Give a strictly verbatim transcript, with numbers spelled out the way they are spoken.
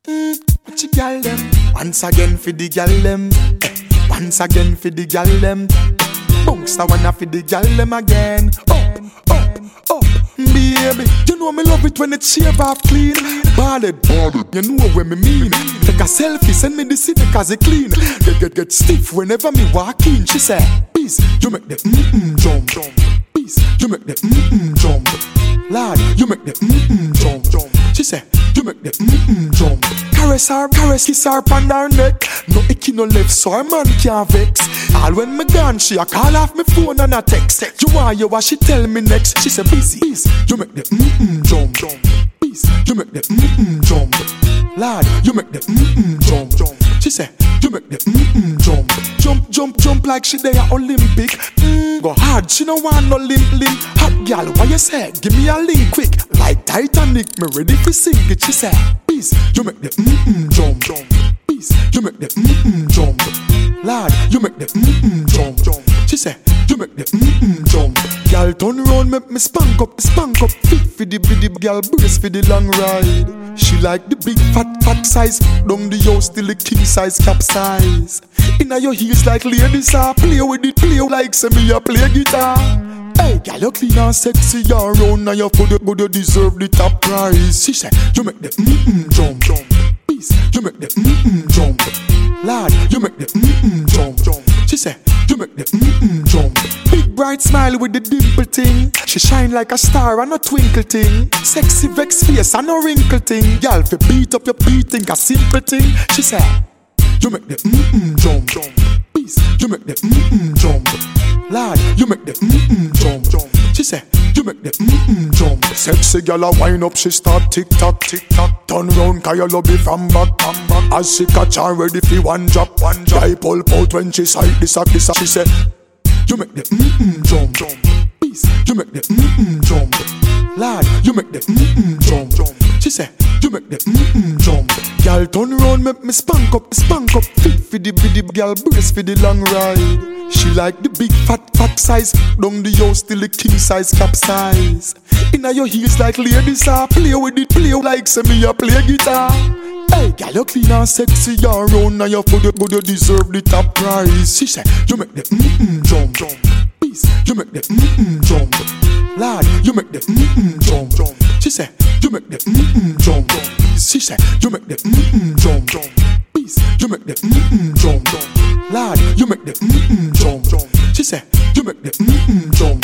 Mm, what you gal them? Once again for the gal them. Eh, once again for the gal them. Bounce I wanna for the gal them again. Up, up, up, baby. You know me love it when it shave off clean. Ballad, ballad. You know what me mean. Take a selfie, send me the city cause it clean. Get get get stiff whenever me walk in. She said, peace, you make the mm-mm jump. Peace, you make the mm-mm jump. Lord, you make the mm-mm jump. She said, you make the mm-mm jump. Caress her, caress, kiss her on her neck. No icky, no left, so her man can't vex. All when me gone, she a call off me phone and a text. You want you what she tell me next? She said, busy, peace, you make the mm-mm jump. Peace, you make the mm-mm jump. Lord, you make the mm-mm jump. She said, you make the mm-mm jump. Jump, jump, jump like she there Olympic. Mm, go hard, she no want no limp, limp. Hot gal, what you say? Give me a link quick. Like Titanic, me ready to sink it. She said, peace, you make the mm-mm jump. Peace, you make the mm-mm jump. Lord, you make the mm-mm jump. She said, you make the mm-mm jump. Gal turn round, make me spank up, spank up. Fit for the biddy, gal brace for the long ride. She like the big fat, fat size. Down the house till the king size capsize. Inna your heels like ladies are. Play with it, play like say me a play guitar. Hey, gal, you clean and sexy all round. Now you for the good, you deserve the top prize. She said, you make the mm-mm jump. Peace, you make the mm-mm jump. Lord, you make the mm-mm jump. She said, you make the mm-mm jump. Big bright smile with the dimple thing. She shine like a star and a twinkle thing. Sexy vex face and a wrinkle thing. Y'all fi beat up your beat, think a simple thing. She said, you make the mm-mm jump. Peace, you make the mm-mm jump. Lord, you make the mm-mm jump. She said, you make the mm-mm jump. Sexy gal a wind up, she start tick-tock, tick-tock. Turn round, cause you love it from back, from back. As she catch her ready for one drop, one drop. I pull out when she sight this up, this up. She said, you make the mm-mm jump. Peace, you make the mm-mm jump. Lord, you make the mm-mm jump. She said, you make the mm-mm jump. Gal turn round, make me spank up, spank up. Fit for the biddy, gal brace for the long ride. She like the big fat, fat size. Down the house till the king size capsize. Inna your heels like ladies are. Play with it, play like say me a play guitar. Hey, gal, you clean and sexy all round. Now you for the good, you deserve the top prize. She said, you make the mm-mm jump. Peace, you make the mm-mm jump. Lord, you make the mm-mm jump. She said, you make the mm-mm jump. She said, you make the mm-mm jump. Peace, you make the mm-mm jump. Lord, you make the mm-mm jump. She said, you make the mm-mm jump.